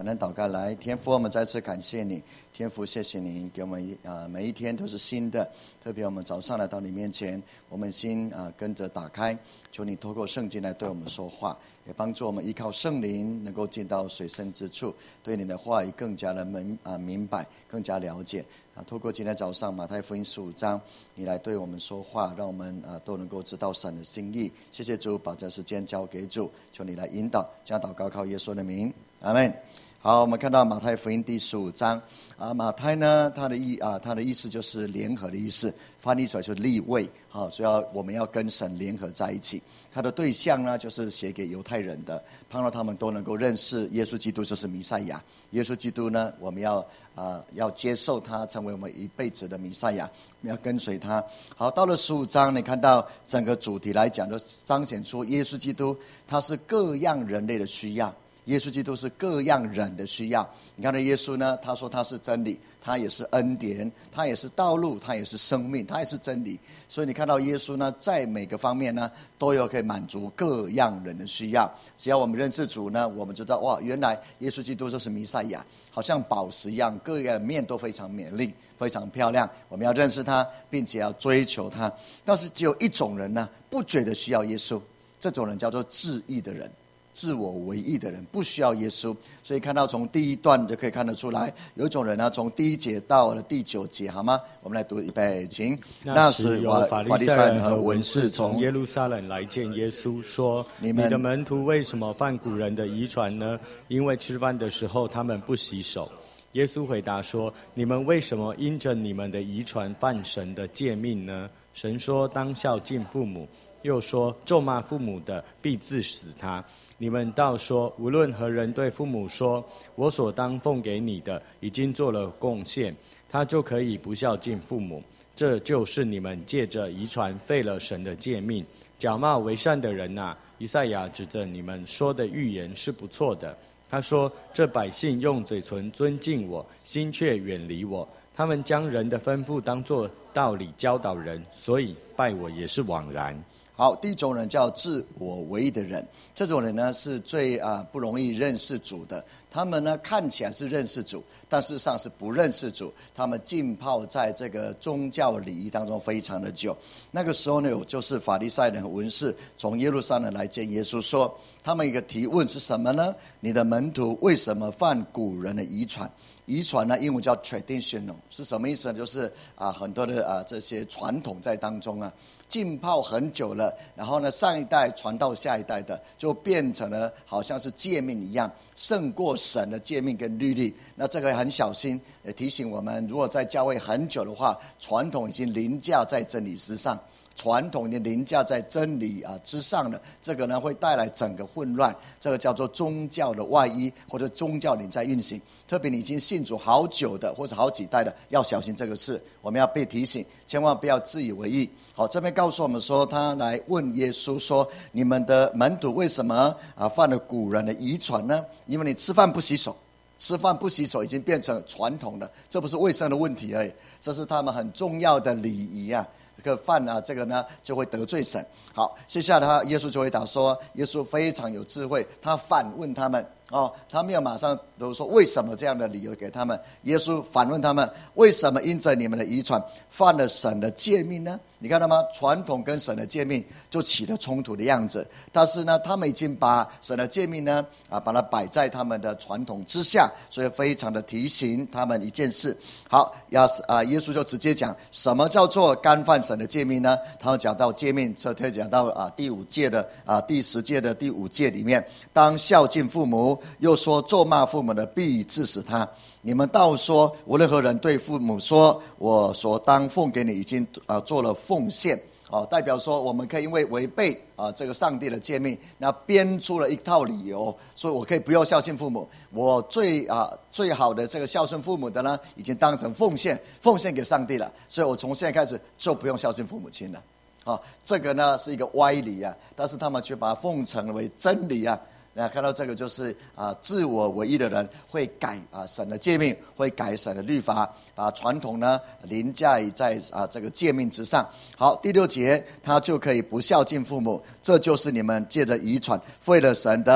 恩祷告。来，天父，我们再次感谢你，天父，谢谢你给我们每一天都是新的，特别我们早上来到你面前，我们心跟着打开，求你透过圣经来对我们说话，也帮助我们依靠圣灵能够进到水深之处，对你的话语更加的明白，更加了解。透过今天早上马太福音15章，你来对我们说话，让我们都能够知道神的心意。谢谢主，把这时间交给主，求你来引导。这样祷告靠耶稣的名，阿们。好，我们看到马太福音第15章马太呢，他的意思就是联合的意思，翻译出来就是立位，所以我们要跟神联合在一起。他的对象呢，就是写给犹太人的，盼望他们都能够认识耶稣基督就是弥赛亚。耶稣基督呢，我们要接受他，成为我们一辈子的弥赛亚，我们要跟随他。好，到了15章，你看到整个主题来讲，就彰显出耶稣基督他是各样人类的需要。耶稣基督是各样人的需要。你看到耶稣呢，他说他是真理，他也是恩典，他也是道路，他也是生命，他也是真理。所以你看到耶稣呢，在每个方面呢，都有可以满足各样人的需要。只要我们认识主呢，我们知道哇，原来耶稣基督就是弥赛亚，好像宝石一样，各样面都非常美丽，非常漂亮。我们要认识他，并且要追求他。但是只有一种人呢，不觉得需要耶稣，这种人叫做自义的人。自我为义的人不需要耶稣。所以看到从第一段就可以看得出来，有一种人呢，从第1节到了第9节，好吗？我们来读预备，请。 那时有法利赛人和文士从耶路撒冷来见耶稣，说：你的门徒为什么犯古人的遗传呢？因为吃饭的时候他们不洗手。耶稣回答说：你们为什么因着你们的遗传犯神的诫命呢？神说当孝敬父母，又说咒骂父母的必治死他。你们倒说，无论何人对父母说，我所当奉给你的已经做了贡献，他就可以不孝敬父母。这就是你们借着遗传废了神的诫命。假冒为善的人啊，以赛亚指着你们说的预言是不错的。他说：这百姓用嘴唇尊敬我，心却远离我。他们将人的吩咐当作道理教导人，所以拜我也是枉然。 好，第一种人叫自我为义的人，这种人呢是最不容易认识主的。他们呢看起来是认识主，但事实上是不认识主。他们浸泡在这个宗教礼仪当中非常的久。那个时候呢，就是法利赛人和文士从耶路撒冷来见耶稣，说他们一个提问是什么呢？你的门徒为什么犯古人的遗传？遗传呢，英文叫 traditional， 是什么意思呢？就是很多的这些传统在当中浸泡很久了，然后呢，上一代传到下一代的，就变成了好像是诫命一样，胜过神的诫命跟律例。那这个很小心，也提醒我们，如果在教会很久的话，传统已经凌驾在真理之上。传统已经凌驾在真理之上了，这个呢会带来整个混乱，这个叫做宗教的外衣或者宗教领在运行。特别你已经信主好久的或者好几代的，要小心这个事，我们要被提醒，千万不要自以为意。好，这边告诉我们说，他来问耶稣说：你们的门徒为什么犯了古人的遗传呢？因为你吃饭不洗手，吃饭不洗手已经变成传统了，这不是卫生的问题而已，这是他们很重要的礼仪这个犯这个呢就会得罪神。好，接下来耶稣就回答说，耶稣非常有智慧，他反问他们他没有马上都说为什么这样的理由给他们。耶稣反问他们，为什么因着你们的遗传犯了神的诫命呢？你看到吗？传统跟神的诫命就起了冲突的样子。但是呢，他们已经把神的诫命呢把它摆在他们的传统之下，所以非常的提醒他们一件事。好，耶稣就直接讲什么叫做干犯神的诫命呢？他们讲到诫命，这特讲到第10届的第5诫里面，当孝敬父母，又说咒骂父母的必治死他。你们倒说，无论何人对父母说，我所当奉给你已经做了奉献，代表说我们可以因为违背这个上帝的诫命，那编出了一套理由，所以我可以不要孝敬父母。我最好的这个孝顺父母的呢，已经当成奉献给上帝了，所以我从现在开始就不用孝敬父母亲了。这个呢是一个歪理但是他们却把它奉承为真理看到这个就是自我为义的人会改神的诫命，会改神的律法，把传统呢凌驾在这个诫命之上。好，第6节，他就可以不孝敬父母，这就是你们借着遗传废了神的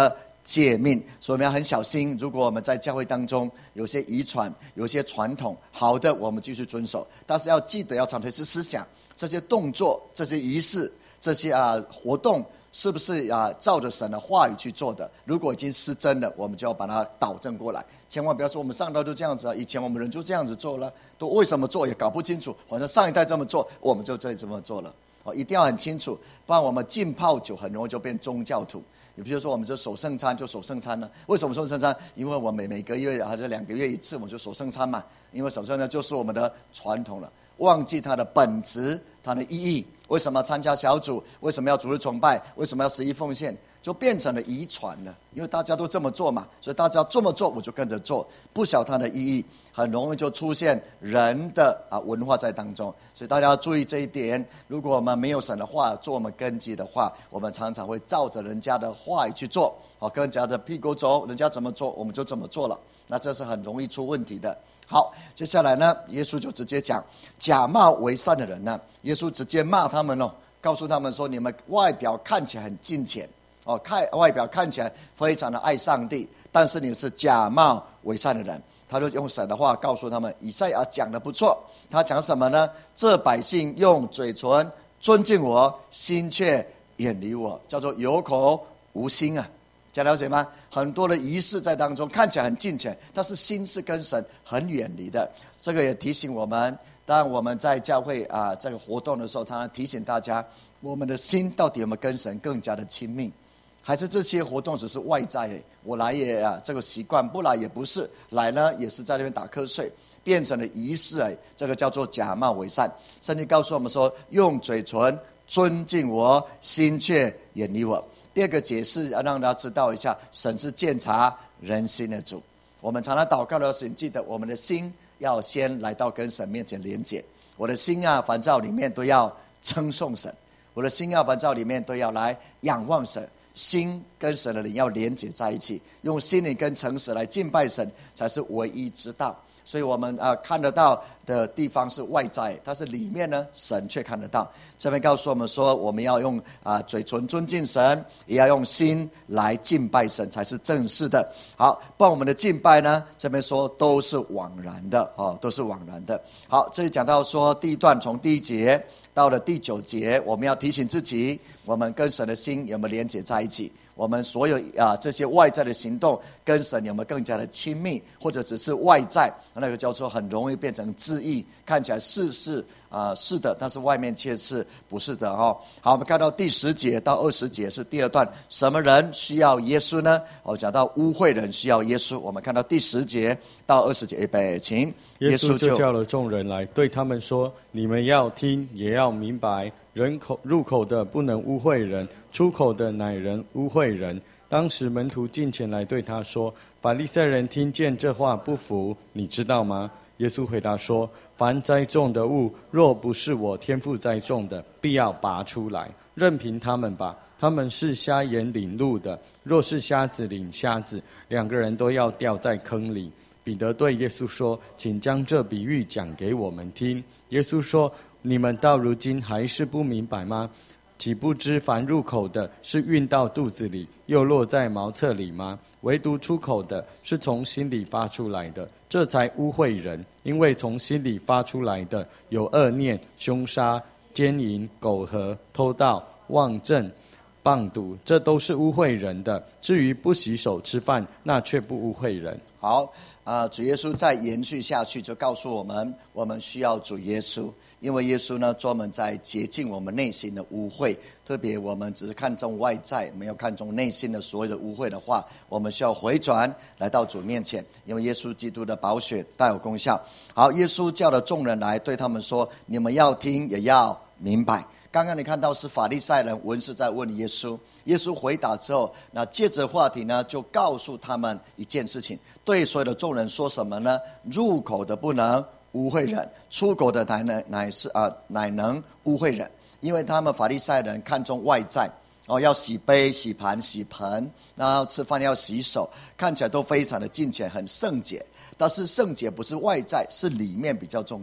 诫命。所以我们要很小心，如果我们在教会当中有些遗传，有些传统，好的我们继续遵守，但是要记得要常推是思想，这些动作、这些仪式、这些活动，是不是照着神的话语去做的？如果已经失真了，我们就要把它导正过来。千万不要说我们上代就这样子以前我们人就这样子做了，都为什么做也搞不清楚，反正上一代这么做，我们就这么做了。一定要很清楚，不然我们浸泡久，很容易就变宗教徒。也比如说，我们就守圣餐就守圣餐了。为什么守圣餐？因为我每个月还是2个月一次，我们就守圣餐嘛。因为守圣餐就是我们的传统了，忘记它的本质、它的意义。为什么要参加小组？为什么要主日崇拜？为什么要11奉献？就变成了遗传了，因为大家都这么做嘛，所以大家这么做，我就跟着做，不晓得它的意义，很容易就出现人的文化在当中。所以大家要注意这一点。如果我们没有神的话做我们根基的话，我们常常会照着人家的话语去做，跟人家的屁股走，人家怎么做我们就怎么做了，那这是很容易出问题的。好，接下来呢，耶稣就直接讲假冒为善的人呢，耶稣直接骂他们告诉他们说，你们外表看起来很敬虔外表看起来非常的爱上帝，但是你是假冒为善的人。他就用神的话告诉他们，以赛亚讲得不错，他讲什么呢？这百姓用嘴唇尊敬我，心却远离我，叫做有口无心这样了解吗？很多的仪式在当中看起来很敬虔，但是心是跟神很远离的。这个也提醒我们，当我们在教会这个活动的时候，常常提醒大家，我们的心到底有没有跟神更加的亲密，还是这些活动只是外在我来也这个习惯，不来也不是，来呢也是在那边打瞌睡，变成了仪式这个叫做假冒为善。圣经告诉我们说，用嘴唇尊敬我，心却远离我。第二个解释要让大家知道一下，神是鉴察人心的主。我们常常祷告的时候，记得我们的心要先来到跟神面前连结。我的心烦躁里面都要称颂神，我的心烦躁里面都要来仰望神。心跟神的灵要连结在一起，用心灵跟诚实来敬拜神，才是唯一之道。所以我们看得到的地方是外在，但是里面呢，神却看得到。这边告诉我们说，我们要用嘴唇尊敬神，也要用心来敬拜神，才是正式的。好，不然我们的敬拜呢，这边说都是枉然的都是枉然的。好，这里讲到说第一段从第1节到了第9节，我们要提醒自己，我们跟神的心有没有连结在一起？我们所有这些外在的行动跟神有没有更加的亲密，或者只是外在，那个叫做很容易变成自义，看起来是的，但是外面却是不是的好，我们看到第10节到20节是第2段，什么人需要耶稣呢？讲到污秽人需要耶稣。我们看到第10节到20节，预备，请。 耶稣就叫了众人来，对他们说：你们要听，也要明白，人入口的不能污秽人，出口的乃人污秽人。当时门徒近前来对他说：法利赛人听见这话不服，你知道吗？耶稣回答说：凡栽种的物，若不是我天父栽种的，必要拔出来，任凭他们吧。他们是瞎眼领路的，若是瞎子领瞎子，2个人都要掉在坑里。彼得对耶稣说：请将这比喻讲给我们听。耶稣说：你们到如今还是不明白吗？岂不知凡入口的是运到肚子里，又落在茅厕里吗？唯独出口的是从心里发出来的，这才污秽人。因为从心里发出来的有恶念、凶杀、奸淫、苟合、偷盗、妄证、谤赌，这都是污秽人的。至于不洗手吃饭，那却不污秽人。 好，主耶稣再延续下去，就告诉我们，我们需要主耶稣，因为耶稣呢，专门在洁净我们内心的污秽。特别我们只是看重外在，没有看重内心的所有的污秽的话，我们需要回转来到主面前，因为耶稣基督的宝血大有功效。好，耶稣叫了众人来，对他们说：你们要听，也要明白。刚刚你看到是法利赛人文士在问耶稣，耶稣回答之后，那接着话题呢，就告诉他们一件事情，对所有的众人说什么呢？入口的不能污秽人，出口的乃能污秽人。因为他们法利赛人看重外在要洗杯、洗盘、洗盆，然后吃饭要洗手，看起来都非常的敬虔，很圣洁。但是圣洁不是外在，是里面比较重要。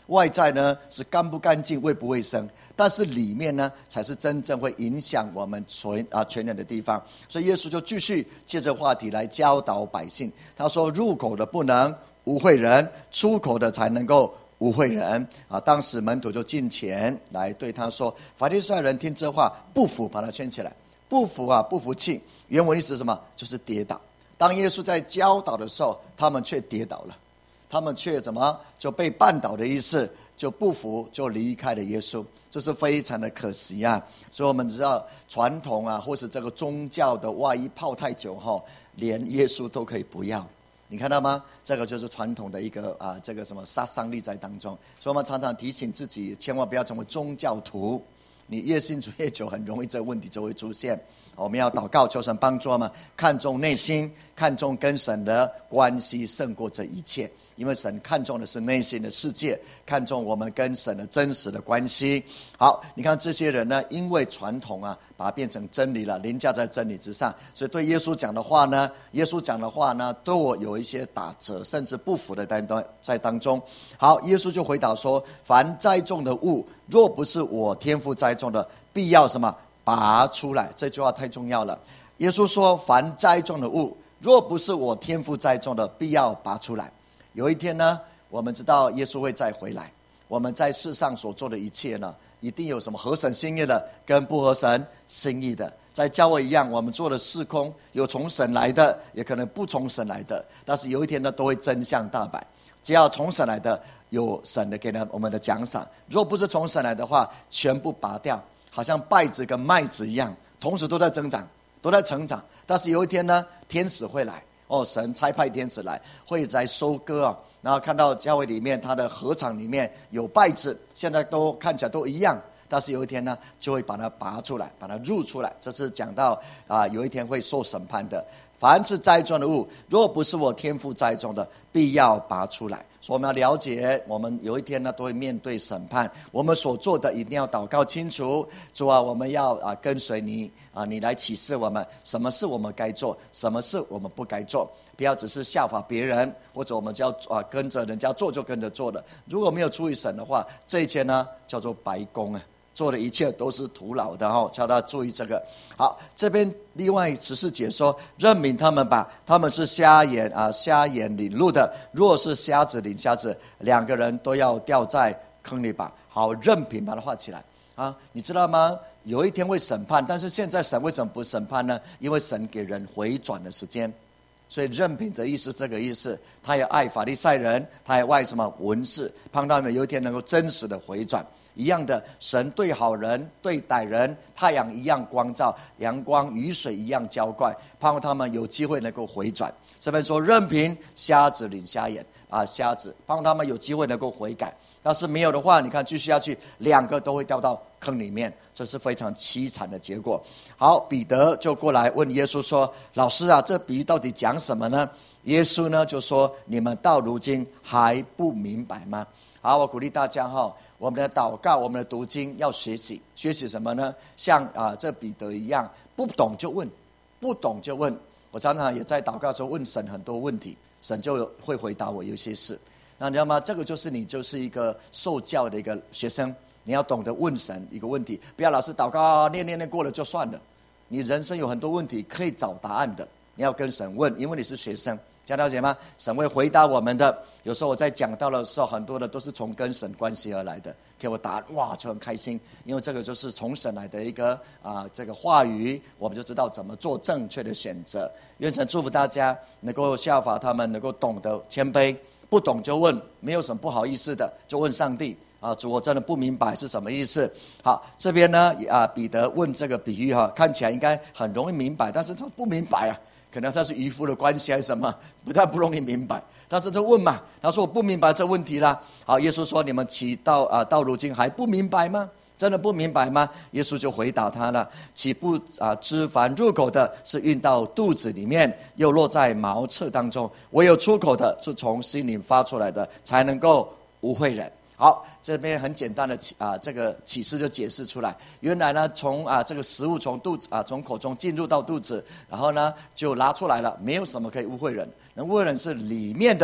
外在呢是干不干净、卫不卫生，但是里面呢才是真正会影响我们全人的地方。所以耶稣就继续借着话题来教导百姓。他说：入口的不能污秽人，出口的才能够污秽人。当时门徒就进前来对他说：法利赛人听这话不服，把他圈起来。不服不服气，原文意思是什么？就是跌倒。当耶稣在教导的时候，他们却跌倒了，他们却怎么就被绊倒的意思，就不服，就离开了耶稣。这是非常的可惜啊！所以我们知道传统或是这个宗教的外衣泡太久后，连耶稣都可以不要。你看到吗？这个就是传统的一个这个什么杀伤力在当中。所以我们常常提醒自己，千万不要成为宗教徒。你越信主越久，很容易这个问题就会出现。我们要祷告，求神帮助我们看重内心，看重跟神的关系胜过这一切。因为神看重的是内心的世界，看重我们跟神的真实的关系。好，你看这些人呢，因为传统把它变成真理了，凌驾在真理之上，所以对耶稣讲的话呢，都有一些打折，甚至不服的在当中。好，耶稣就回答说：凡栽种的物，若不是我天父栽种的，必要什么？拔出来。这句话太重要了。耶稣说：凡栽种的物，若不是我天父栽种的，必要拔出来。有一天呢，我们知道耶稣会再回来，我们在世上所做的一切呢，一定有什么合神心意的跟不合神心意的。在教会一样，我们做的事工有从神来的，也可能不从神来的，但是有一天呢，都会真相大白。只要从神来的，有神的给我们的奖赏；若不是从神来的话，全部拔掉，好像稗子跟麦子一样，同时都在增长，都在成长。但是有一天呢，天使会来。神差派天使来，会来收割然后看到教会里面，他的禾场里面有稗子，现在都看起来都一样，但是有一天呢，就会把它拔出来，把它入出来。这是讲到有一天会受审判的。凡是栽种的物，若不是我天父栽种的，必要拔出来。所以我们要了解，我们有一天呢都会面对审判，我们所做的一定要祷告清楚。主啊，我们要跟随你你来启示我们什么是我们该做，什么是我们不该做。不要只是效法别人，或者我们就要跟着人家做就跟着做的。如果没有出于神的话，这一切呢叫做白工做的一切都是徒劳的叫大家注意这个。好，这边另外14节说，任凭他们吧，他们是瞎眼领路的，若是瞎子领瞎子，两个人都要掉在坑里吧。好，任凭把它画起来你知道吗？有一天会审判，但是现在神为什么不审判呢？因为神给人回转的时间。所以任凭的意思是这个意思，他也爱法利赛人，他也爱什么文士，盼他们有一天能够真实的回转。一样的，神对好人对歹人，太阳一样光照，阳光雨水一样浇灌，盼望他们有机会能够回转。这边说任凭瞎子领瞎眼瞎子，盼望他们有机会能够悔改。要是没有的话，你看继续下去，两个都会掉到坑里面，这是非常凄惨的结果。好，彼得就过来问耶稣说：老师这比喻到底讲什么呢？耶稣呢就说：你们到如今还不明白吗？好，我鼓励大家我们的祷告，我们的读经要学习什么呢？像这彼得一样，不懂就问，不懂就问。我常常也在祷告中问神很多问题，神就会回答我有些事。那你知道吗？这个就是你就是一个受教的一个学生，你要懂得问神一个问题，不要老是祷告念过了就算了。你人生有很多问题可以找答案的，你要跟神问，因为你是学生。这样了解吗？神会回答我们的。有时候我在讲道的时候，很多的都是从跟神关系而来的，给我答案，哇，就很开心，因为这个就是从神来的一个这个话语，我们就知道怎么做正确的选择。愿神祝福大家能够效法他们，能够懂得谦卑，不懂就问，没有什么不好意思的，就问上帝主，我真的不明白是什么意思。好，这边呢彼得问这个比喻看起来应该很容易明白，但是他不明白可能他是渔夫的关系还是什么，不容易明白。但是他问嘛，他说我不明白这问题啦。好，耶稣说：你们起到如今还不明白吗？真的不明白吗？耶稣就回答他了：岂不知凡入口的是运到肚子里面，又落在茅厕当中；唯有出口的是从心里发出来的，才能够污秽人。好，这边很简单的这个启示就解释出来。原来呢，从这个食物从肚子从口中进入到肚子，然后呢就拉出来了，没有什么可以污秽人。能污秽人是里面的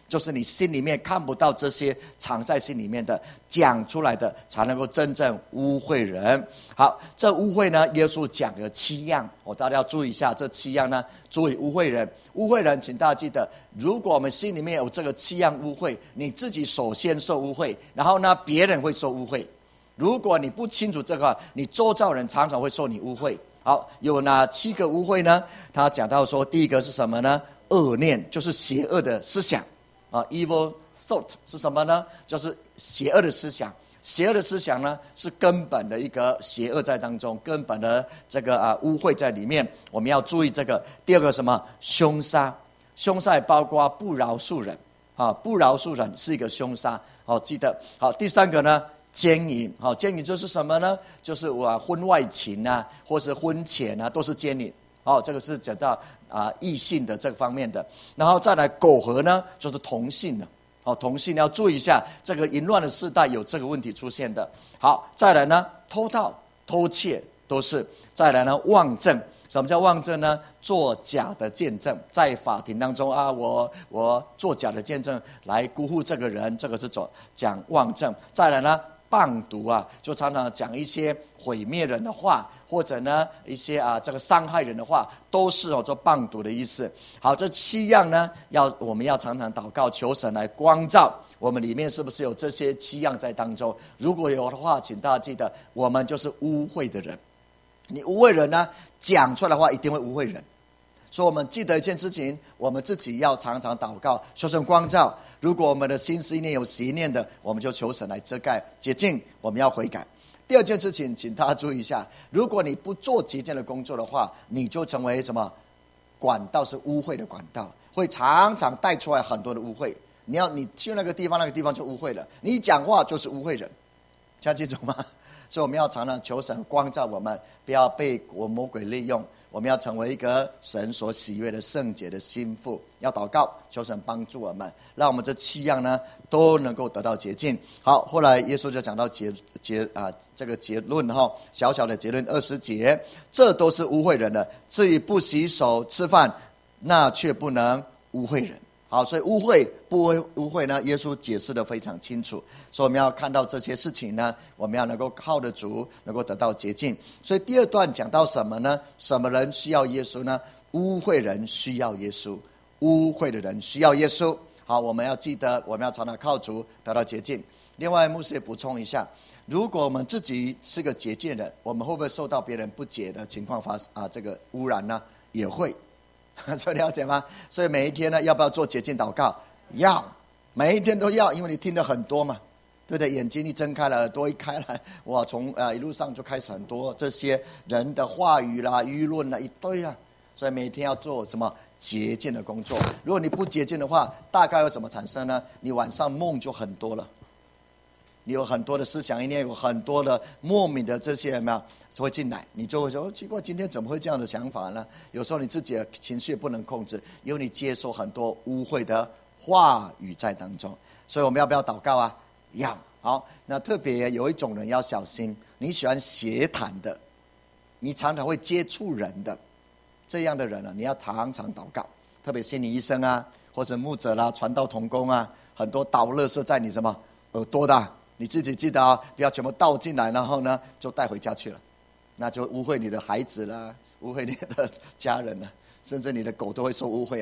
就是你心里面看不到这些藏在心里面的，讲出来的才能够真正污秽人。好，这污秽呢，耶稣讲了7样，大家要注意一下这7样呢。注意污秽人，污秽人，请大家记得，如果我们心里面有这个7样污秽，你自己首先受污秽，然后呢，别人会受污秽。如果你不清楚这个，你周遭人常常会受你污秽。好，有哪7个污秽呢？他讲到说，第一个是什么呢？恶念，就是邪恶的思想。evil thought 是什么呢？就是邪恶的思想。邪恶的思想呢，是根本的一个邪恶在当中，根本的这个污秽在里面，我们要注意这个。第二个什么？凶杀，凶杀也包括不饶恕人不饶恕人是一个凶杀。好，记得。好，第3个呢？奸淫。好，奸淫就是什么呢？就是婚外情啊，或是婚前啊，都是奸淫。好，这个是讲到异性的这个方面的。然后再来苟合呢，就是同性的。好，同性要注意一下，这个淫乱的世代有这个问题出现的。好，再来呢，偷盗、偷窃都是。再来呢，妄证。什么叫妄证呢？作假的见证，在法庭当中我作假的见证来辜负这个人，这个是讲妄证。再来呢，谤读就常常讲一些毁灭人的话，或者呢一些这个伤害人的话，都是做谤读的意思。好，这7样呢，我们要常常祷告，求神来光照我们里面是不是有这些7样在当中。如果有的话，请大家记得，我们就是污秽的人。你污秽人呢，讲出来的话一定会污秽人。所以我们记得一件事情，我们自己要常常祷告，求神光照。如果我们的心思意念有邪念的，我们就求神来遮盖洁净，我们要悔改。第二件事情，请大家注意一下，如果你不做洁净的工作的话，你就成为什么？管道是污秽的管道，会常常带出来很多的污秽。你去那个地方就污秽了，你一讲话就是污秽人，这样记住吗？所以我们要常常求神光照我们，不要被魔鬼利用。我们要成为一个神所喜悦的圣洁的心腹，要祷告，求神帮助我们，让我们这7样呢都能够得到洁净。好，后来耶稣就讲到这个结论小小的结论20节，这都是污秽人的。至于不洗手吃饭，那却不能污秽人。好，所以污秽不污秽呢？耶稣解释得非常清楚，所以我们要看到这些事情呢，我们要能够靠得主，能够得到洁净。所以第2段讲到什么呢？什么人需要耶稣呢？污秽人需要耶稣，污秽的人需要耶稣。好，我们要记得，我们要常常靠主得到洁净。另外，牧师也补充一下，如果我们自己是个洁净人，我们会不会受到别人不洁的情况这个污染呢？也会。所以了解吗？所以每一天呢，要不要做洁净祷告？要，每一天都要，因为你听得很多嘛，对不对？眼睛一睁开了，耳朵一开来，哇，从一路上就开始很多这些人的话语啦、舆论啦，一堆啊。所以每天要做什么洁净的工作？如果你不洁净的话，大概有什么产生呢？你晚上梦就很多了。你有很多的思想意念，有很多的莫名的这些有没有会进来，你就会说奇怪，今天怎么会这样的想法呢？有时候你自己的情绪不能控制，因为你接受很多污秽的话语在当中。所以我们要不要祷告啊？要。好，那特别有一种人要小心，你喜欢协谈的，你常常会接触人的这样的人呢，你要常常祷告。特别心理医生啊，或者牧者啦、传道同工啊，很多倒垃圾在你什么耳朵的。你自己记得不要全部倒進來，然後呢就帶回家去了，那就污穢你的孩子啦，污穢你的家人啦，甚至你的狗都會受污穢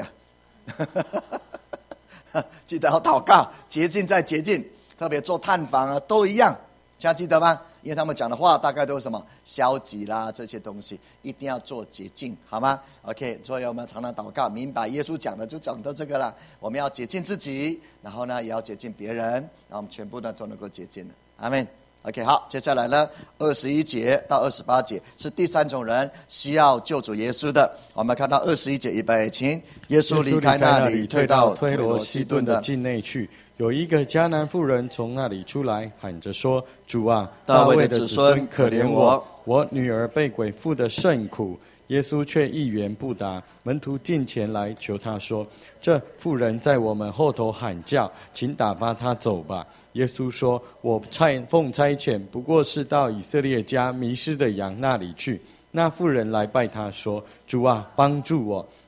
記得要禱告，潔淨再潔淨，特別做探訪都一樣，這樣記得嗎？因為他們講的話大概都是什麼消極啦，這些東西一定要做潔淨，好嗎 ？OK， 所以我們常常禱告，明白耶穌講的就講到這個了。我們要潔淨自己，然後呢也要潔淨別人，然後我們全部呢都能夠潔淨了。阿們。OK， 好，接下來呢21節到28節是第3種人需要救主耶穌的。我們看到21節預備，請耶穌離開那裡，退到推羅西頓的境內去。 有一個迦南婦人從那裡出來，喊着說：主啊，大衛的子孫，可憐我，我女兒被鬼附得甚苦。耶穌卻一言不答。門徒近前來求他說：這婦人在我們後頭喊叫，請打發她走吧。耶穌說：我奉差遣，不過是到以色列家迷失的羊那裡去。那婦人來拜他說：主啊，幫助我。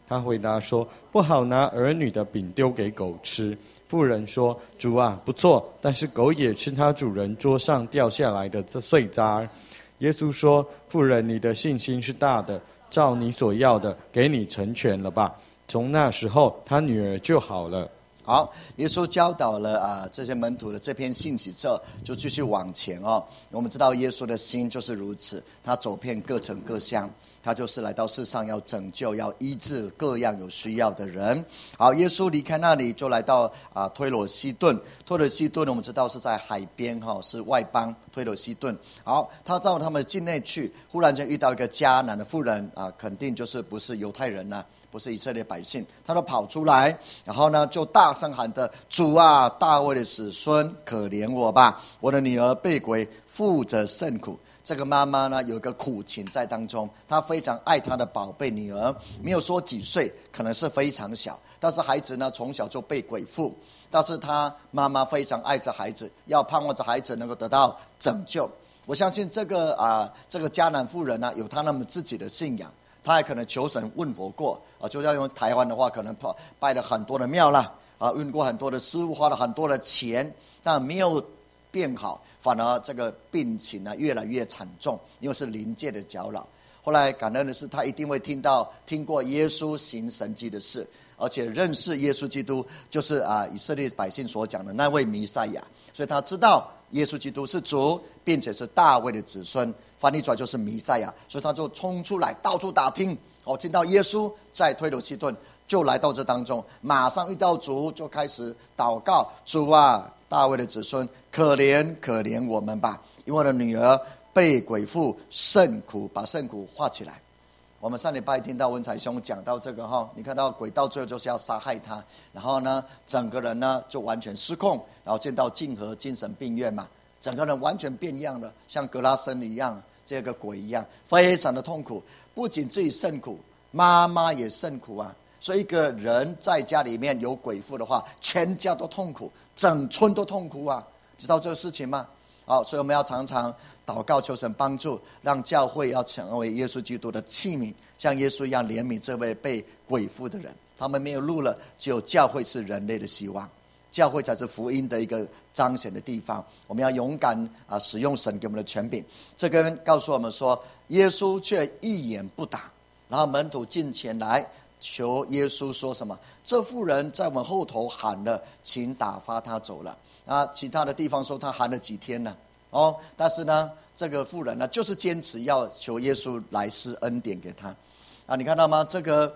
他回答说：不好拿儿女的饼丢给狗吃。妇人说：主啊，不错，但是狗也吃他主人桌上掉下来的碎渣。耶稣说：妇人，你的信心是大的，照你所要的给你成全了吧。从那时候他女儿就好了。 好，耶稣教导了这些门徒的这篇信息之后，就继续往前哦。我们知道耶稣的心就是如此，他走遍各城各乡，他就是来到世上要拯救、要医治各样有需要的人。好，耶稣离开那里就来到推罗西顿。推罗西顿我们知道是在海边是外邦推罗西顿。好，他到他们的境内去，忽然间遇到一个迦南的妇人肯定就是不是犹太人啦，不是以色列百姓，他都跑出来，然后呢就大声喊的：主啊，大卫的子孙，可怜我吧！我的女儿被鬼附着甚苦。这个妈妈呢有一个苦情在当中，她非常爱她的宝贝女儿，没有说几岁，可能是非常小，但是孩子呢从小就被鬼附，但是她妈妈非常爱着孩子，要盼望着孩子能够得到拯救。我相信这个迦南妇人呢有她们自己的信仰，他还可能求神问佛过就像用台湾的话，可能拜了很多的庙啦问过很多的师傅，花了很多的钱，但没有变好，反而这个病情呢越来越惨重，因为是临界的搅扰。后来感恩的是，他一定会听过耶稣行神迹的事，而且认识耶稣基督就是以色列百姓所讲的那位弥赛亚，所以他知道耶稣基督是主，并且是大卫的子孙，翻译出来就是弥赛亚，所以他就冲出来到处打听听到耶稣在推罗西顿，就来到这当中，马上遇到主，就开始祷告：主啊，大卫的子孙，可怜可怜我们吧，因为我的女儿被鬼附甚苦。把甚苦画起来。我们上礼拜听到文才兄讲到这个你看到鬼到最后就是要杀害他，然后呢整个人呢就完全失控，然后进到静和精神病院嘛，整个人完全变样了，像格拉森一样，这个鬼一样，非常的痛苦。不仅自己甚苦，妈妈也甚苦啊。所以一个人在家里面有鬼附的话，全家都痛苦，整村都痛苦啊，知道这个事情吗？所以我们要常常祷告求神帮助，让教会要成为耶稣基督的器皿，像耶稣一样怜悯这位被鬼附的人。他们没有路了，只有教会是人类的希望，教会才是福音的一个彰显的地方。我们要勇敢使用神给我们的权柄。这个人告诉我们说，耶稣却一言不答，然后门徒进前来求耶稣说什么？这妇人在我们后头喊了，请打发她走了。其他的地方说她喊了几天了但是呢这个妇人呢就是坚持要求耶稣来施恩典给她你看到吗？这个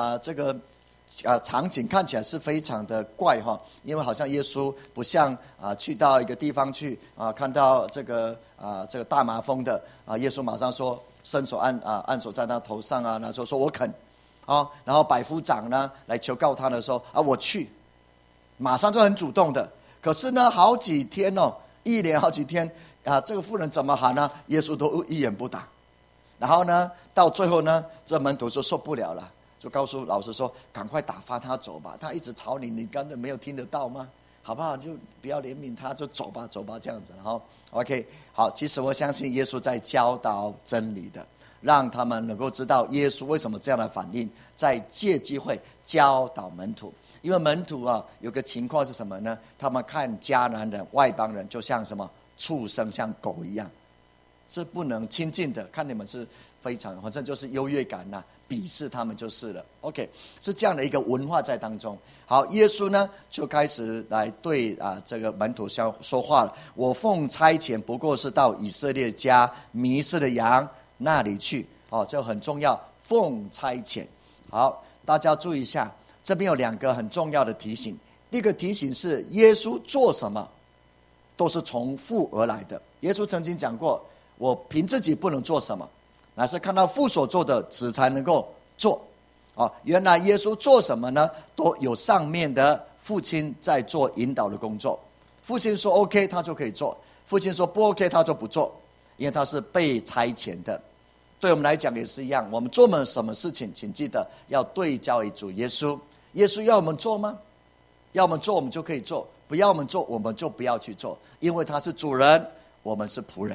场景看起来是非常的怪因为好像耶稣不像去到一个地方去看到这个大麻风的耶稣马上说伸手按手在他头上然后说我肯然后百夫长呢来求告他的时候我去，马上就很主动的。可是呢好几天一连好几天这个妇人怎么喊呢？耶稣都一言不答。然后呢到最后呢这门徒就受不了了，就告诉老师说赶快打发他走吧，他一直吵你，你根本没有听得到吗？好不好？就不要怜悯他，就走吧走吧这样子。然后 OK 好，其实我相信耶稣在教导真理的，让他们能够知道耶稣为什么这样的反应，在借机会教导门徒。因为门徒有个情况是什么呢？他们看迦南人外邦人就像什么畜生，像狗一样，是不能亲近的，看你们是非常反正就是优越感鄙视他们就是了。 OK 是这样的一个文化在当中。好，耶稣呢就开始来对这个门徒说话了。我奉差遣不过是到以色列家迷失的羊那里去这很重要，奉差遣。好，大家注意一下，这边有两个很重要的提醒。第一个提醒是耶稣做什么都是从父而来的。耶稣曾经讲过，我凭自己不能做什么，乃是看到父所做的子才能够做原来耶稣做什么呢？都有上面的父亲在做引导的工作。父亲说 OK 他就可以做，父亲说不 OK 他就不做，因为他是被差遣的。对我们来讲也是一样，我们做了什么事情请记得要对焦于主耶稣。耶稣要我们做吗？要我们做我们就可以做，不要我们做我们就不要去做，因为他是主人，我们是仆人。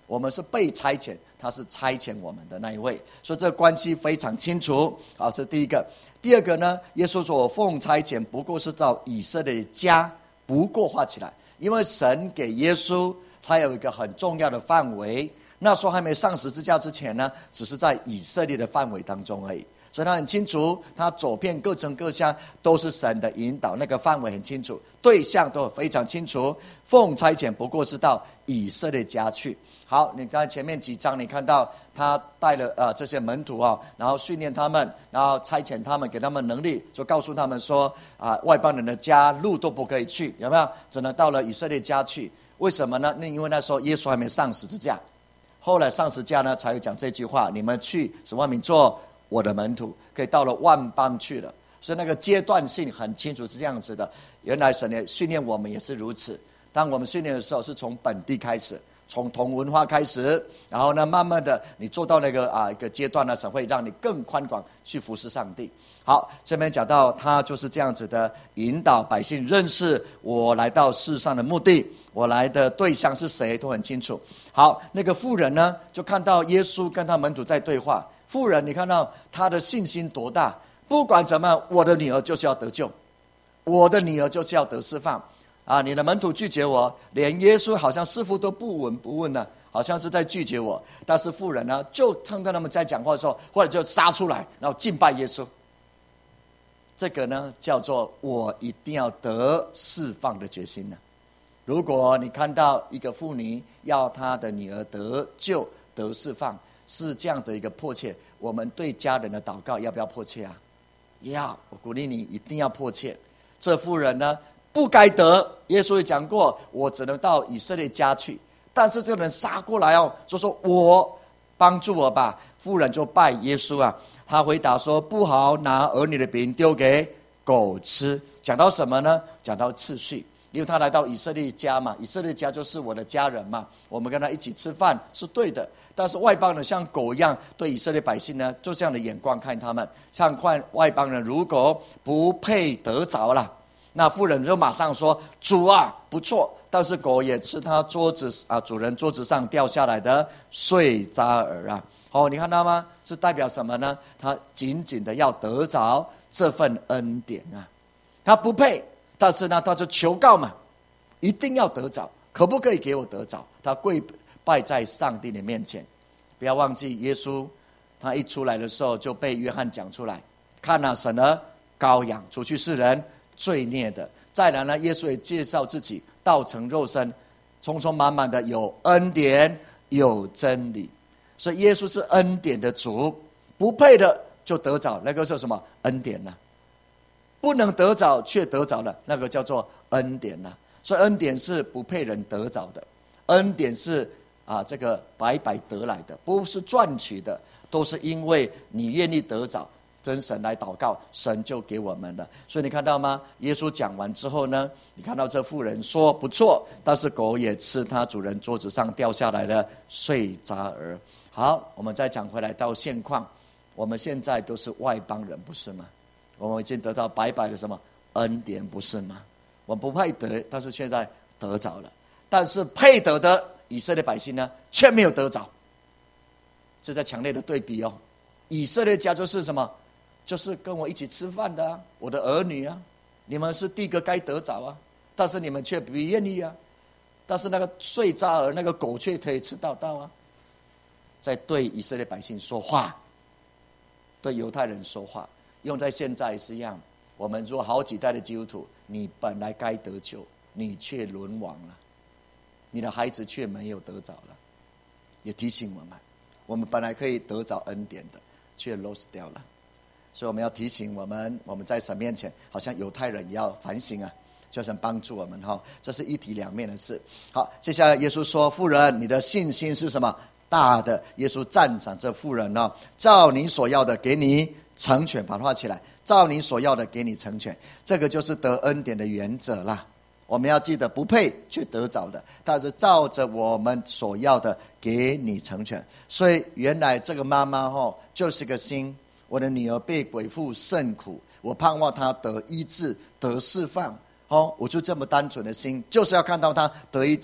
我们是被差遣，他是差遣我们的那一位，所以这个关系非常清楚。好，这是第一个。第二个呢，耶稣说我奉差遣不过是到以色列家，不过画起来，因为神给耶稣他有一个很重要的范围，那时候还没上十字架之前呢，只是在以色列的范围当中而已，所以他很清楚，他走遍各城各乡都是神的引导，那个范围很清楚，对象都非常清楚。奉差遣不过是到以色列家去。好，你看前面几章，你看到他带了这些门徒然后训练他们，然后差遣他们，给他们能力，就告诉他们说外邦人的家路都不可以去，有没有？只能到了以色列家去。为什么呢？因为那时候耶稣还没上十字架，后来上十字架呢，才会讲这句话：你们去使万民做我的门徒，可以到了万邦去了。所以那个阶段性很清楚是这样子的。原来神也训练我们也是如此。当我们训练的时候，是从本地开始，从同文化开始，然后呢，慢慢的你做到那个一个阶段呢，神会让你更宽广去服侍上帝。好，这边讲到他就是这样子的引导百姓认识我来到世上的目的，我来的对象是谁都很清楚。好，那个妇人呢，就看到耶稣跟他门徒在对话。妇人，你看到他的信心多大？不管怎么样，我的女儿就是要得救，我的女儿就是要得释放。你的门徒拒绝我，连耶稣好像似乎都不闻不问了，好像是在拒绝我。但是妇人呢，就听到他们在讲话的时候，或者就杀出来，然后敬拜耶稣。这个呢，叫做我一定要得释放的决心呢。如果你看到一个妇女要她的女儿得救得释放，是这样的一个迫切，我们对家人的祷告要不要迫切啊？要，我鼓励你一定要迫切。这妇人呢，不该得，耶稣也讲过，我只能到以色列家去。但是这个人杀过来就说我帮助我吧。妇人就拜耶稣他回答说，不好拿儿女的饼丢给狗吃。讲到什么呢？讲到次序，因为他来到以色列家嘛，以色列家就是我的家人嘛，我们跟他一起吃饭是对的。但是外邦人像狗一样对以色列百姓呢，就这样的眼光看他们，像看外邦人如果不配得着了。那妇人就马上说，主啊，不错，但是狗也吃他桌子主人桌子上掉下来的碎渣儿你看到吗？是代表什么呢？他紧紧的要得着这份恩典他不配，但是呢，他就求告嘛，一定要得着，可不可以给我得着？他跪拜在上帝的面前。不要忘记，耶稣他一出来的时候就被约翰讲出来，看神的羔羊，除去世人罪孽的。再来呢，耶稣也介绍自己道成肉身，充充满满的有恩典有真理。所以耶稣是恩典的主，不配的就得着，那个叫什么恩典呢？不能得着却得着了，那个叫做恩典呢。所以恩典是不配人得着的，恩典是这个白白得来的，不是赚取的，都是因为你愿意得着，真神来祷告，神就给我们了。所以你看到吗？耶稣讲完之后呢，你看到这妇人说不错，但是狗也吃他主人桌子上掉下来的碎渣儿。好，我们再讲回来到现况，我们现在都是外邦人，不是吗？我们已经得到白白的什么恩典，不是吗？我们不配得，但是现在得着了。但是配得的以色列百姓呢，却没有得着。这在强烈的对比以色列家就是什么？就是跟我一起吃饭的我的儿女你们是第一个该得着但是你们却不愿意但是那个碎渣儿，那个狗却可以吃到在对以色列百姓说话，对犹太人说话，用在现在也是一样。我们说好几代的基督徒，你本来该得救，你却沦亡了，你的孩子却没有得着了。也提醒我们本来可以得着恩典的，却 lost 掉了。所以我们要提醒我们在神面前，好像犹太人也要反省求神帮助我们这是一体两面的事。好，接下来耶稣说，妇人，你的信心是什么？大的。耶稣赞赏这妇人照你所要的给你成全，把它画起来，照你所要的给你成全。这个就是得恩典的原则啦。我们要记得，不配却得着的，但是照着我们所要的给你成全。所以原来这个妈妈就是个心，我的女儿被鬼附甚苦，我盼望她得医治得释放我就这么单纯的心，就是要看到她得医治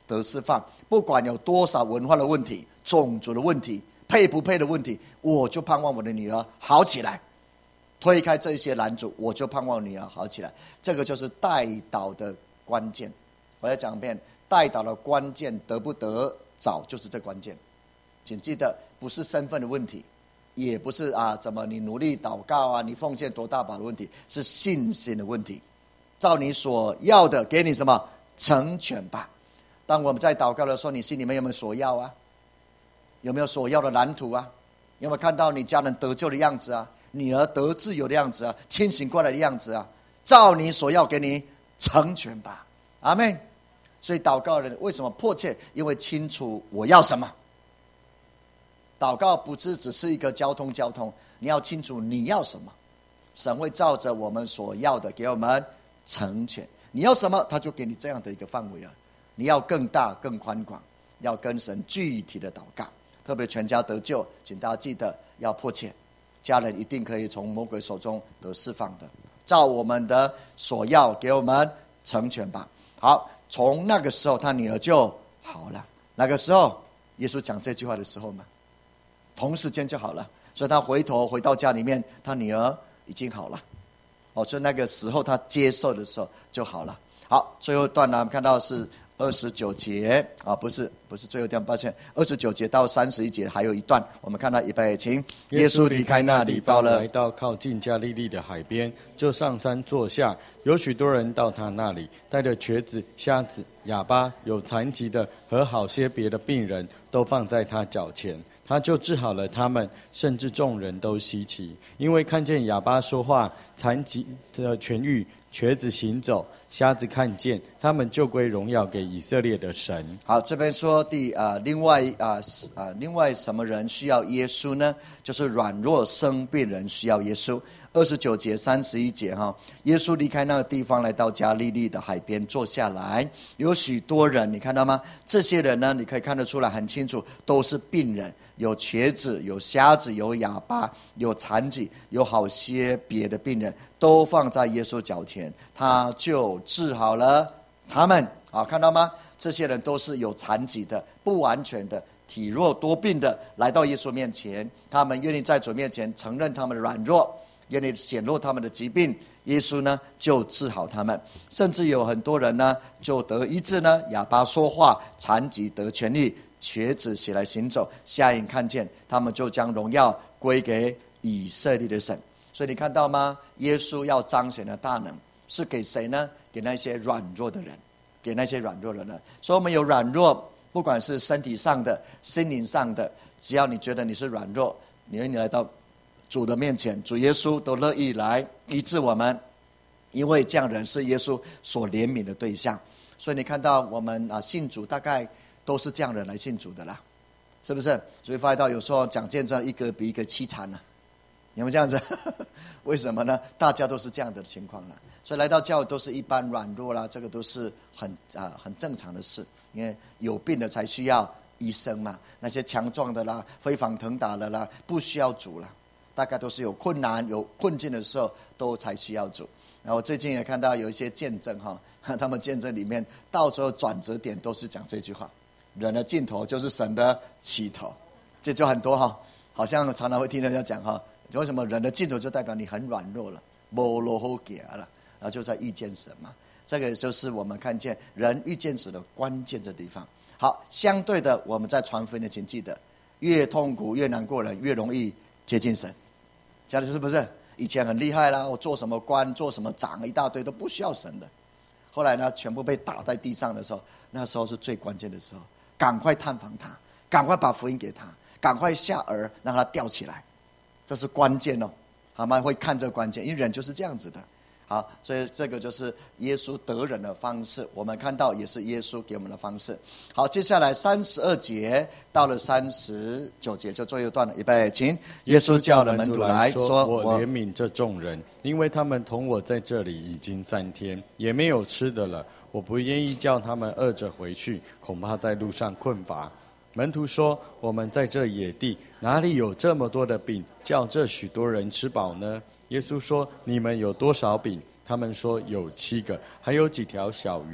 得释放。不管有多少文化的问题、种族的问题、配不配的问题，我就盼望我的女儿好起来。推开这些拦阻，我就盼望女儿好起来。这个就是代祷的关键。我要讲一遍，代祷的关键得不得早，就是这关键。请记得，不是身份的问题，也不是怎么你努力祷告你奉献多大把的问题，是信心的问题。照你所要的，给你什么成全吧。当我们在祷告的时候，你心里面有没有所要啊？有没有所要的蓝图啊？有没有看到你家人得救的样子啊？女儿得自由的样子啊？清醒过来的样子啊？照你所要，给你成全吧。阿们。所以祷告的人为什么迫切？因为清楚我要什么。祷告不是只是一个交通，你要清楚你要什么，神会照着我们所要的给我们成全。你要什么，他就给你这样的一个范围啊。你要更大更宽广，要跟神具体的祷告。特别全家得救，请大家记得要迫切，家人一定可以从魔鬼手中得释放的。照我们的所要，给我们成全吧。好，从那个时候他女儿就好了。那个时候耶稣讲这句话的时候嘛，同时间就好了。所以他回到家里面，他女儿已经好了。所以那个时候他接受的时候就好了。好，最后一段呢，我们看到是29节不是最后一段，抱歉，29节到31节还有一段，我们看到预备，请。 耶稣离开那里，来到靠近加利利的海边，就上山坐下。有许多人到他那里，带着瘸子、瞎子、哑巴、有残疾的和好些别的病人，都放在他脚前，他就治好了他们。甚至众人都稀奇，因为看见哑巴说话，残疾的痊愈，瘸子行走，瞎子看见，他们就归荣耀给以色列的神。 好，这边说另外什么人需要耶稣呢？就是软弱生病人需要耶稣。29节31节耶稣离开那个地方，来到加利利的海边坐下来。有许多人，你看到吗？这些人呢，你可以看得出来很清楚，都是病人，有瘸子，有瞎子，有哑巴，有残疾，有好些别的病人，都放在耶稣脚前，他就治好了他们。看到吗？这些人都是有残疾的、不完全的、体弱多病的，来到耶稣面前，他们愿意在主面前承认他们的软弱，愿意显露他们的疾病，耶稣呢就治好他们。甚至有很多人呢就得医治呢，哑巴说话，残疾得痊愈，瘸子起来行走，瞎眼看见，他们就将荣耀归给以色列的神。所以你看到吗？耶稣要彰显的大能是给谁呢？给那些软弱的人，给那些软弱的人。所以我们有软弱，不管是身体上的、心灵上的，只要你觉得你是软弱，你来到主的面前，主耶稣都乐意来医治我们，因为这样人是耶稣所怜悯的对象。所以你看到我们信主大概都是这样人来信主的啦，是不是？所以发现到有时候讲见证一个比一个凄惨了，有没有这样子？为什么呢？大家都是这样的情况啦。所以来到教会都是一般软弱啦，这个都是很正常的事，因为有病的才需要医生嘛，那些强壮的啦、飞黄腾达的啦，不需要主啦。大概都是有困难、有困境的时候，都才需要主。然后最近也看到有一些见证他们见证里面到时候转折点都是讲这句话：人的尽头就是神的起头。这就很多好像常常会听人家讲为什么人的尽头就代表你很软弱了，没路好行了，然后就在遇见神嘛。这个就是我们看见人遇见神的关键的地方。好，相对的，我们在传福音的请记得，越痛苦越难过的人越容易接近神。讲的是不是？以前很厉害啦，我做什么官做什么长一大堆都不需要神的，后来呢全部被打在地上的时候，那时候是最关键的时候，赶快探访他，赶快把福音给他，赶快下饵让他吊起来，这是关键好吗？会看这个关键，因为人就是这样子的。好，所以这个就是耶稣得人的方式，我们看到也是耶稣给我们的方式。好，接下来32节到了39节就最后一段了，预备，请。耶稣叫了门徒来说：“ 我怜悯这众人，因为他们同我在这里已经3天，也没有吃的了。我不愿意叫他们饿着回去，恐怕在路上困乏。”门徒说：“我们在这野地，哪里有这么多的饼，叫这许多人吃饱呢？”耶稣说：“你们有多少饼？”他们说：“有7个，还有几条小鱼。”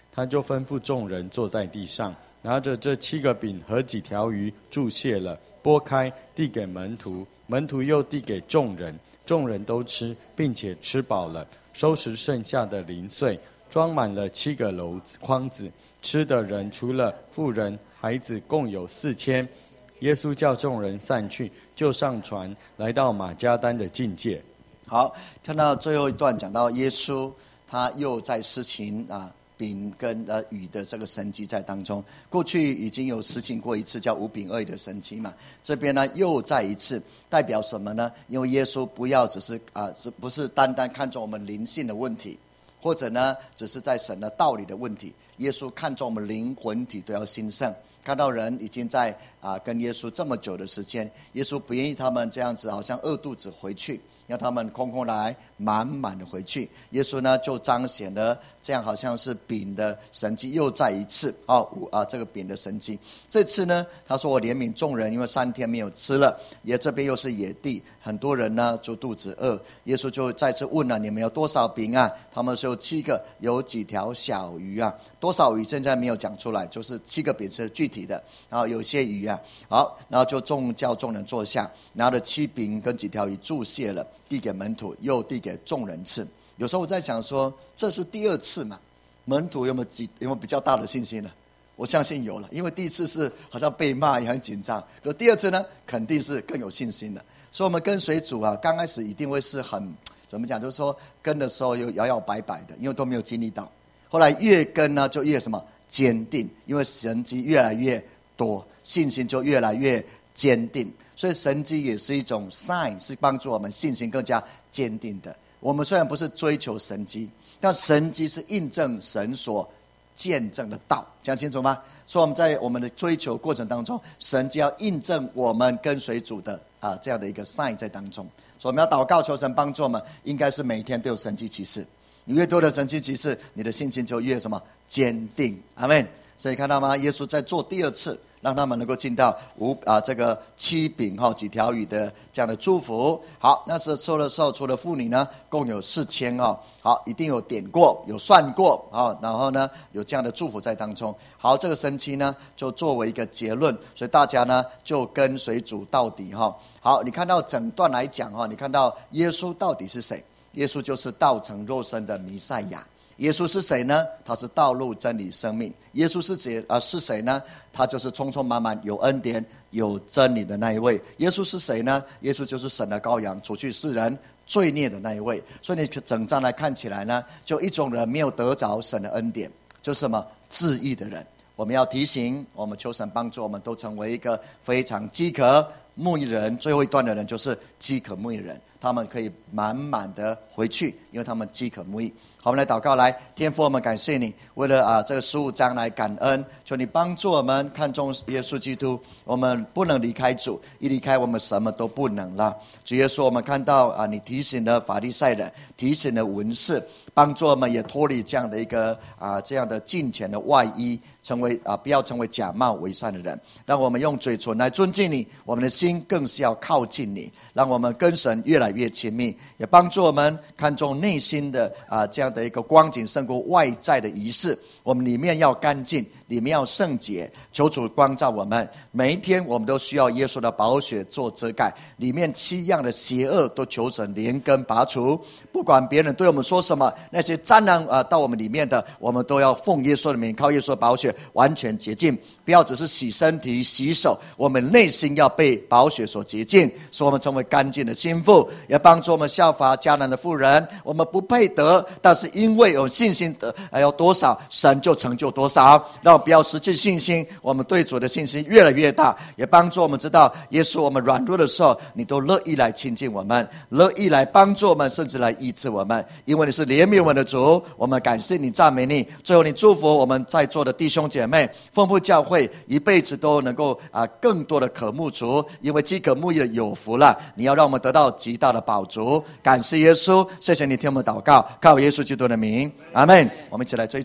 他就吩咐众人坐在地上，拿着这7个饼和几条鱼注谢了，拨开递给门徒，门徒又递给众人，众人都吃，并且吃饱了，收拾剩下的零碎，装满了7个筐子。吃的人除了妇人孩子共有4000。耶稣叫众人散去，就上船来到马加丹的境界。 好，看到最后一段讲到耶稣他又在施行饼跟鱼的这个神迹在当中。过去已经有实行过一次叫5饼2鱼的神迹嘛，这边呢又再一次，代表什么呢？因为耶稣不要只是不是单单看重我们灵性的问题，或者呢只是在神的道理的问题，耶稣看重我们灵魂体都要兴盛。看到人已经在跟耶稣这么久的时间，耶稣不愿意他们这样子好像饿肚子回去，让他们空空来满满的回去。耶稣呢就彰显了这样好像是饼的神迹，又再一次这个饼的神迹。这次呢他说我怜悯众人，因为3天没有吃了，也这边又是野地，很多人呢就肚子饿。耶稣就再次问了，你们有多少饼啊？他们说有7个，有几条小鱼啊？多少鱼现在没有讲出来，就是7个饼是具体的，然后有些鱼啊。好，然后就叫众人坐下，拿了7饼跟几条鱼注谢了，递给门徒，又递给众人吃。有时候我在想说，这是第2次嘛，门徒有没有比较大的信心呢？我相信有了，因为第1次是好像被骂也很紧张，可第2次呢肯定是更有信心的。所以我们跟随主刚开始一定会是很怎么讲，就是说跟的时候又摇摇摆摆的，因为都没有经历到。后来越跟呢就越什么坚定，因为神迹越来越多，信心就越来越坚定。所以神迹也是一种 sign， 是帮助我们信心更加坚定的。我们虽然不是追求神迹，但神迹是印证神所见证的道，讲清楚吗？所以我们在我们的追求过程当中，神就要印证我们跟随主的这样的一个 sign 在当中。所以我们要祷告求神帮助我们，应该是每一天都有神迹奇事。你越多的神迹奇事，你的信心就越什么坚定。阿们。所以看到吗？耶稣在做第2次，让他们能够进到这个7饼几条鱼的这样的祝福。好，那时候的时候，除了妇女呢，共有4000好，一定有点过，有算过然后呢，有这样的祝福在当中。好，这个神奇呢，就作为一个结论，所以大家呢就跟随主到底好，你看到整段来讲你看到耶稣到底是谁？耶稣就是道成肉身的弥赛亚。耶稣是谁呢？他是道路真理生命。耶稣是谁呢？他就是充充满满有恩典有真理的那一位。耶稣是谁呢？耶稣就是神的羔羊，除去世人罪孽的那一位。所以你整章来看起来呢，就一种人没有得着神的恩典，就是什么自义的人。我们要提醒我们，求神帮助我们都成为一个非常饥渴慕义的人。最后一段的人就是饥渴慕义的人，他们可以满满的回去，因为他们饥渴慕义。好，我们来祷告。来，天父，我们感谢你，为了这个15章来感恩，求你帮助我们看重耶稣基督。我们不能离开主，一离开我们什么都不能了。主耶稣，我们看到你提醒了法利赛人，提醒了文士，帮助我们也脱离这样的一个这样的敬虔的外衣，成为不要成为假冒伪善的人。让我们用嘴唇来尊敬你，我们的心更是要靠近你，让我们跟神越来越亲密，也帮助我们看重内心的这样的一个光景胜过外在的仪式。我们里面要干净，里面要圣洁，求主光照我们。每一天我们都需要耶稣的宝血做遮盖，里面7样的邪恶都求神连根拔除。不管别人对我们说什么，那些沾染到我们里面的，我们都要奉耶稣的名，靠耶稣的宝血完全洁净。不要只是洗身体洗手，我们内心要被宝血所洁净，使我们成为干净的心腹。也帮助我们效法迦南的妇人，我们不配得，但是因为有信心得有多少，神就成就多少。让我们不要失去信心，我们对主的信心越来越大。也帮助我们知道，耶稣我们软弱的时候，你都乐意来亲近我们，乐意来帮助我们，甚至来医治我们，因为你是怜悯我们的主。我们感谢你，赞美你。最后你祝福我们在座的弟兄姐妹，丰富教会一辈子都能够更多的渴慕主，因为饥渴慕义的有福了。你要让我们得到极大的饱足。感谢耶稣，谢谢你听我们祷告，靠耶稣基督的名，阿们。我们一起来追